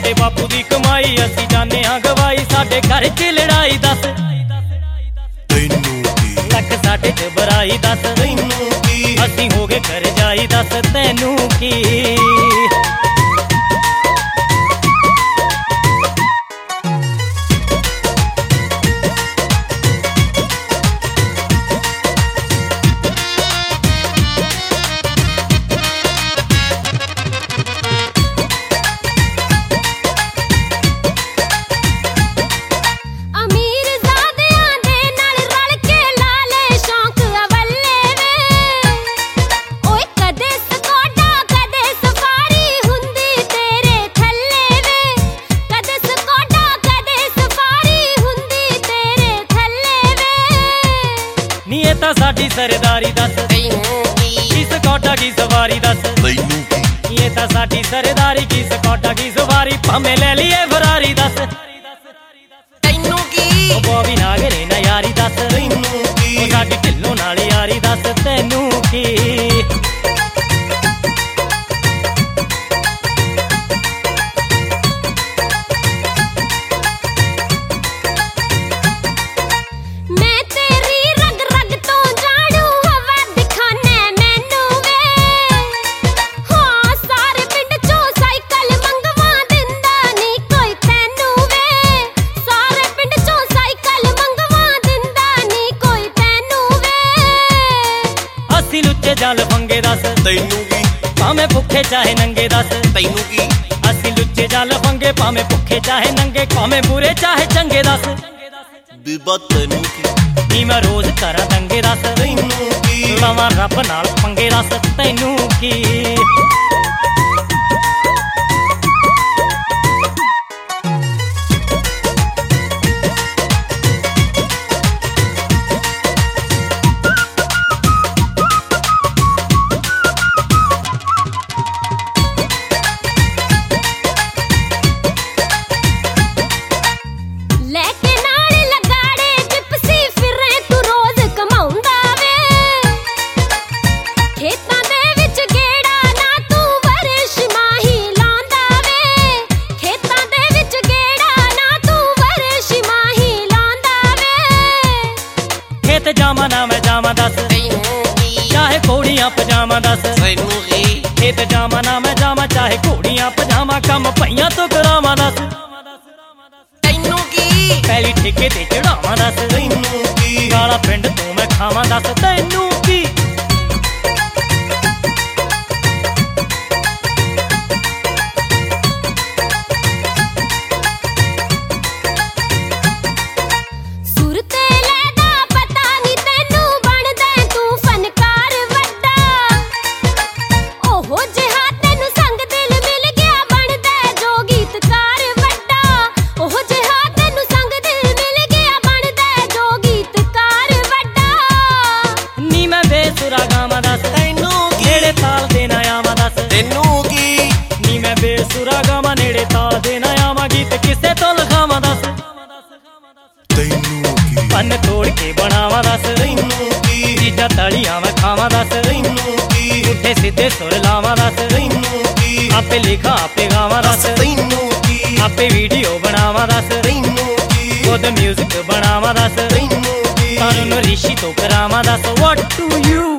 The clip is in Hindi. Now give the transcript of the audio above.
साडे बापू दी कमाई असी जाने हां गवाई साडे घर च लड़ाई दस लख साडे च बराई दस असी हो गए घर जाई दस तैनू की साडी सरदारी दस की स्कॉटा की सवारी दस ये ता साडी सरदारी की स्कॉटा की सवारी भावे ले लिए फरारी दस तैनू की बॉबी नागरे ना यारी दस साडी ढिल्लों नाल यारी दस तैनू की जाल फंगे दस तैनू की भावें भुखे चाहे नंगे दस तैनू की असी लुच्चे जाल फंगे भावें भुखे चाहे नंगे भावें बुरे चाहे चंगे दस बीबा तैनू की मैं रोज करा दंगे दस तैनू की लवां रब नाल पंगे दस तैनू की जामा ना मैं जामा दस चाहे घोड़ियां पजामा दस खेत जामा ना मैं जामा चाहे घोड़ियां पजामा कम पईयां तो करावा दस तैनू की पहली ठेके ते चढ़ावा दस गाला पिंड तू मैं खावा दस तैनू की बेसुरा गावा नेड़े ताल देना आवा गीत किसे तो लखावा दस पन तोड़ के बनावा दस चीजा तलियां मैं खावा दस उठे सीधे सुर लावा दस आपे लिखा आपे गावा दस आपे वीडियो बनावा दस खुद म्यूजिक बनावा दस तानू ऋषि तो करावा दस व्हाट टू यू